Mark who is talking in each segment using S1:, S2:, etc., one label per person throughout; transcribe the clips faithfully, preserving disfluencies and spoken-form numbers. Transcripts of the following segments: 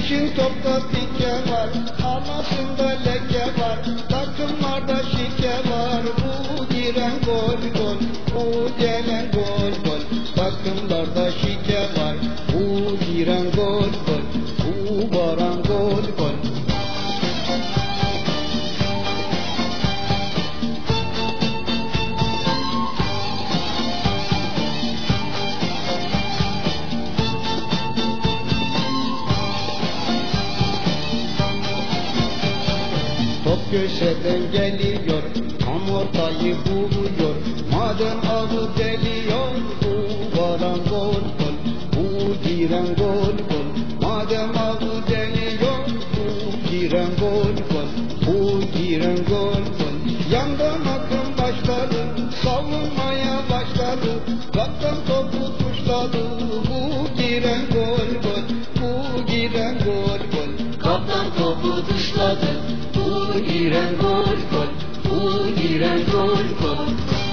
S1: Meşin topta pike var, anasında leke var, takımlarda şike var. Bu giren gol gol, bu gelen gol gol. Takımlarda şike var, bu giren gol gol, bu varan gol gol. Top köşeden geliyor, tam ortayı buluyor. Madem ağı deliyor, bu varan gol gol, bu giren gol gol. Madem ağı deliyor, bu giren gol gol, bu giren gol gol. Yandan akım başladı, savunmaya başladı. Kaptan topu tuşladı, bu giren gol gol, bu giren gol gol.
S2: Kaptan topu tuşladı, bu giren gol gol, bu giren gol gol.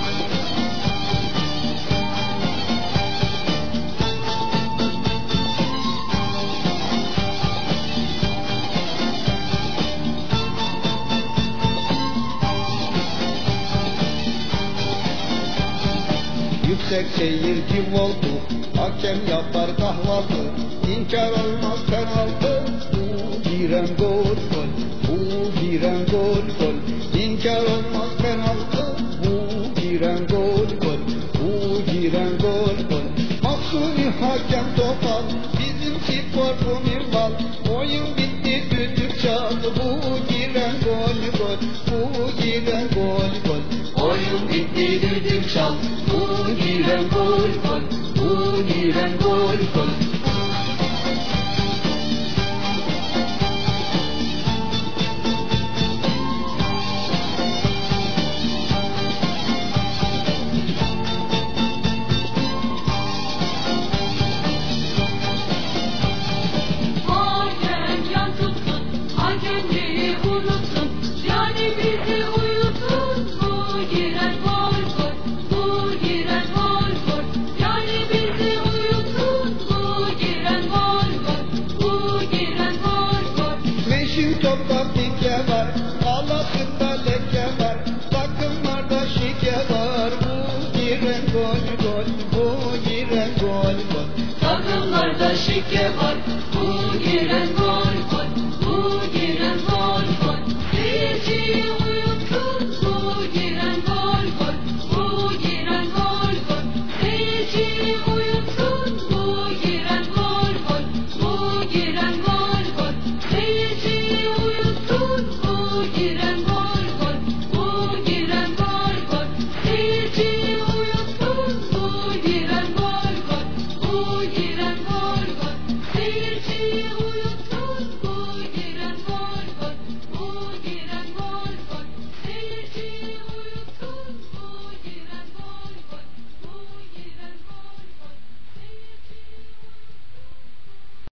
S1: Yüksek seyirci oldu, hakem yapar kahvaltı. İnkar olmaz penaltı, bu giren gol gol, bu giren gol gol. İnkar olmaz penaltı, bu giren gol gol, bu giren gol gol. Mahsuni hakem topal, bizim spor bu minval. Oyun bitti düdük çaldı, bu giren gol gol, bu giren gol gol.
S2: Oyun bitti düdük çal, bu giren gol gol, bu giren gol gol.
S3: Hakem yan tutsun, hakemliği unutsun, yani bizi uyutsun. Bu giren gol gol, bu giren gol gol, yani bizi uyutsun. Bu giren gol gol, bu giren gol gol.
S1: Meşin topta pike var, alasında leke var, takımlarda şike var. Bu giren gol gol, bu giren gol gol.
S2: Takımlarda şike var, bu giren gol